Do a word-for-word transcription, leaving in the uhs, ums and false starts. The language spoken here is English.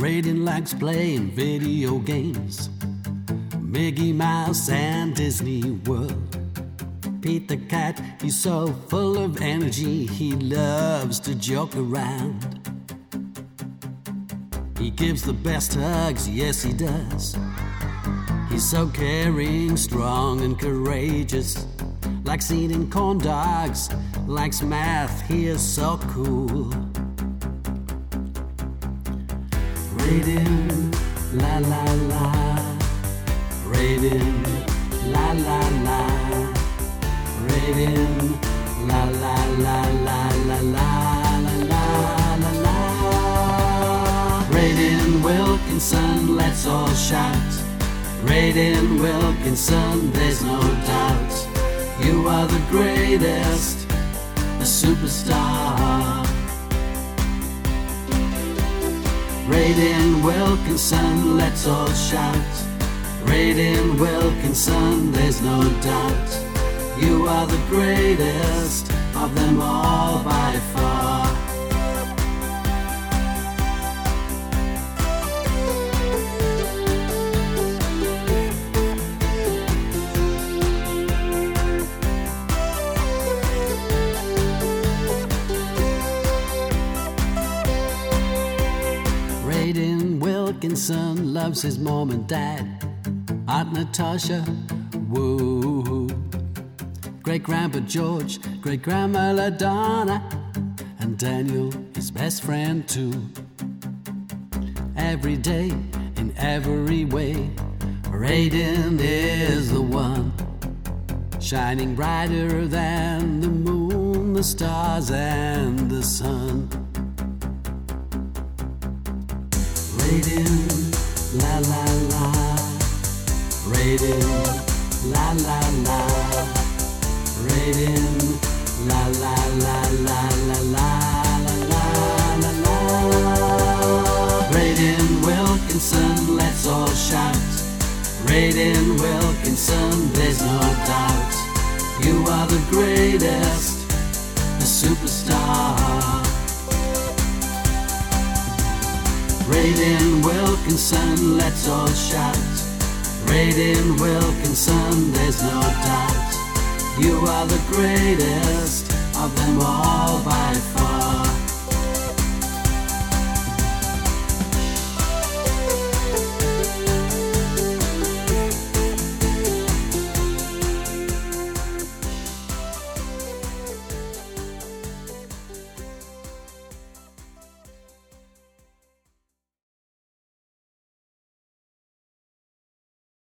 Raiden likes playing video games, Mickey Mouse and Disney World. Pete the cat, he's so full of energy, he loves to joke around. He gives the best hugs, yes he does. He's so caring, strong and courageous, likes eating corn dogs, likes math, he is so cool. Raiden, la la la, Raiden, la la la, Raiden, la la la la la la la la la la. Raiden Wilkinson, let's all shout. Raiden Wilkinson, there's no doubt. You are the greatest, a superstar. Raiden Wilkinson, let's all shout. Raiden Wilkinson, there's no doubt. You are the greatest of them all by far. Raiden Wilkinson loves his mom and dad, Aunt Natasha, woo. Great-grandpa George, great-grandma LaDonna, and Daniel, his best friend too. Every day, in every way, Raiden is the one, shining brighter than the moon, the stars, and the sun. Raiden, la la la, Raiden, la la la, Raiden, la la la la la la la la la. Raiden Wilkinson, let's all shout. Raiden Wilkinson, there's no doubt. You are the greatest, a superstar. Raiden Wilkinson, let's all shout. Raiden Wilkinson, there's no doubt. You are the greatest of them all by far.